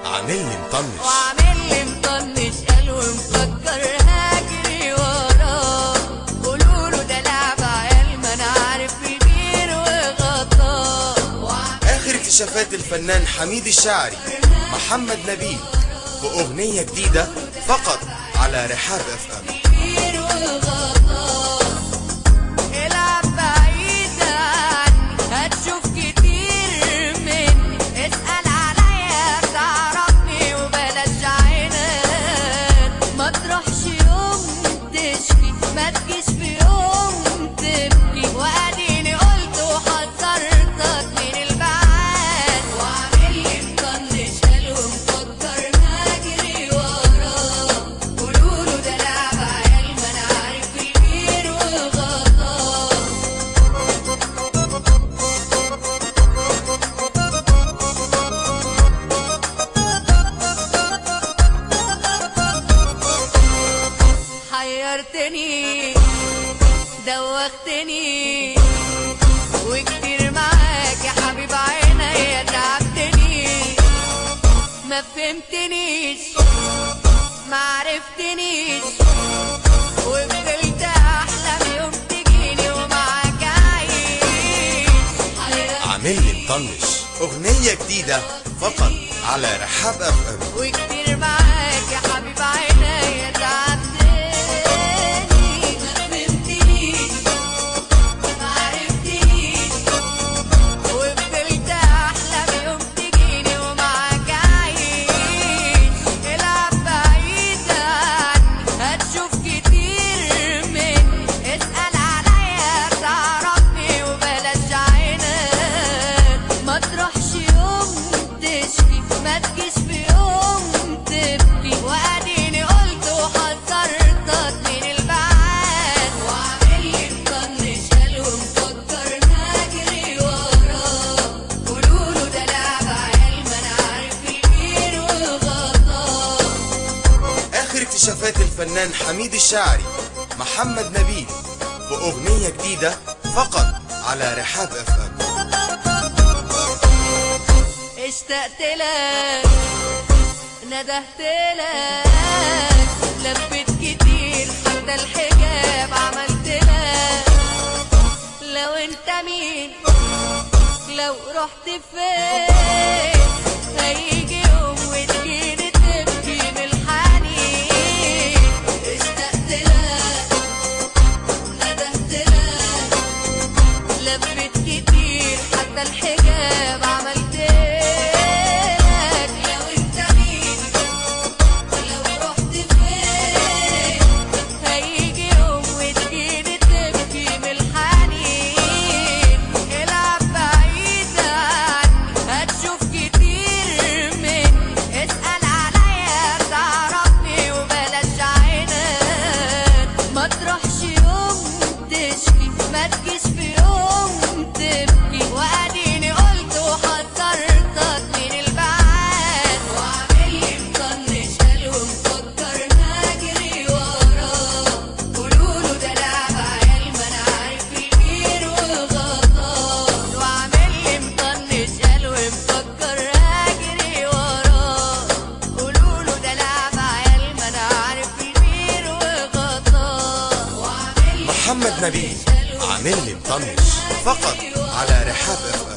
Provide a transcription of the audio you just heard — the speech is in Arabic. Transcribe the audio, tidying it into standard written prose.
عامل لي مطنش وعامل لي مطنش قال ومفكر هاجري وراه. قولوله ده لعب عيال ما انا عارف البير وغطاه. اخر اكتشافات الفنان حميد الشاعري محمد نبيل في اغنية جديدة فقط على رحاب FM. البير وغطاه. العب بعيد عني هتشوف كتير مني. اسأل عليا تعرفني وبلاش عناد. ما تروحش يوم تشكي ما تجيش في يوم تبكي. واديني قلت وحذرتك من البعاد. وعامل لي مطنش قال ومفكر هاجري وراه. قولوله ده لعب عيال ما انا عارف البير وغطاه. حيرتني دوختني وكتير معاك يا حبيب عينيا تعبتني. ما فهمتنيش ما عرفتنيش وفضلت احلم يوم تجيني ومعاك اعيش. عامل لي مطنش اغنية جديدة فقط على رحاب FM. وكتير معاك يا حبيب عينيا تعبتني. ما فهمتنيش ما عرفتنيش وفضلت احلم يوم تجيني ومعاك اعيش. العب بعيد عني هتشوف كتير مني. اسأل عليا تعرفني وبلاش عناد. ما تروحش يوم تشكي ما تجيش في يوم تبكي. واديني قلت وحذرتك من البعاد. وعامل لي مطنش قال ومفكر هاجري وراه. قولوله ده لعب عيال ما انا عارف البير وغطاه. اخر اكتشافات الفنان حميد الشاعري محمد نبيل في اغنية جديدة فقط على رحاب FM. اشتقت لك ندهت لك لفت كتير حتى الحجاب عملت لك. لو انت مين لو رحت فين هيجي يوم وتجيني تبكي من الحنين. اشتقت لك ندهت لك لفت كتير حتى الحجاب عملت لك. لو انت مين لو رحت فين هيجي يوم وتجيني تبكي من الحنين. العب بعيد عني هتشوف كتير مني. اسأل عليا تعرفني وبلاش عناد. ما تروحش يوم تشكي ما تجيش في يوم تبكي. واديني قلت وحذرتك من البعاد. وعامل لي مطنش قال ومفكر هاجري وراه. قولوله ده لعب عيال ما انا عارف البير وغطاه. وعامل لي مطنش قال ومفكر هاجري وراه. قولوله ده لعب عيال ما انا عارف البير وغطاه. وعامل لي محمد نبيل عامل لي مطنش فقط على رحاب FM.